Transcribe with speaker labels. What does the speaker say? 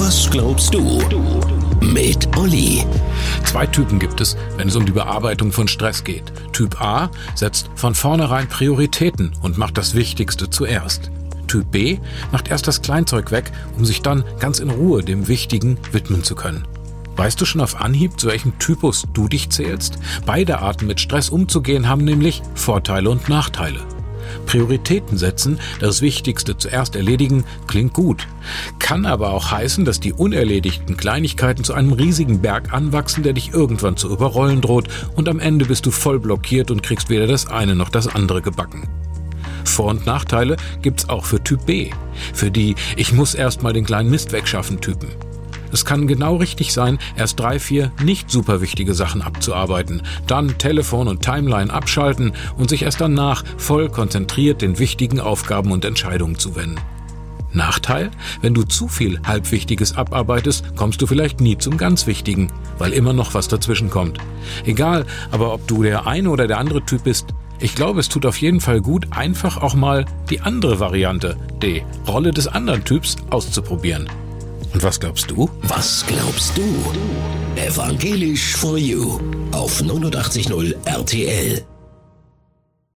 Speaker 1: Was glaubst du? Mit Olli.
Speaker 2: 2 Typen gibt es, wenn es um die Bearbeitung von Stress geht. Typ A setzt von vornherein Prioritäten und macht das Wichtigste zuerst. Typ B macht erst das Kleinzeug weg, um sich dann ganz in Ruhe dem Wichtigen widmen zu können. Weißt du schon auf Anhieb, zu welchem Typus du dich zählst? Beide Arten mit Stress umzugehen haben nämlich Vorteile und Nachteile. Prioritäten setzen, das Wichtigste zuerst erledigen, klingt gut. Kann aber auch heißen, dass die unerledigten Kleinigkeiten zu einem riesigen Berg anwachsen, der dich irgendwann zu überrollen droht, und am Ende bist du voll blockiert und kriegst weder das eine noch das andere gebacken. Vor- und Nachteile gibt's auch für Typ B, für die Ich muss erst mal den kleinen Mist wegschaffen Typen. Es kann genau richtig sein, erst 3, 4 nicht super wichtige Sachen abzuarbeiten, dann Telefon und Timeline abschalten und sich erst danach voll konzentriert den wichtigen Aufgaben und Entscheidungen zuwenden. Nachteil? Wenn du zu viel Halbwichtiges abarbeitest, kommst du vielleicht nie zum ganz Wichtigen, weil immer noch was dazwischen kommt. Egal, aber ob du der eine oder der andere Typ bist, ich glaube, es tut auf jeden Fall gut, einfach auch mal die andere Variante, die Rolle des anderen Typs, auszuprobieren. Und was glaubst du?
Speaker 1: Was glaubst du? Evangelisch for You auf 89.0 RTL.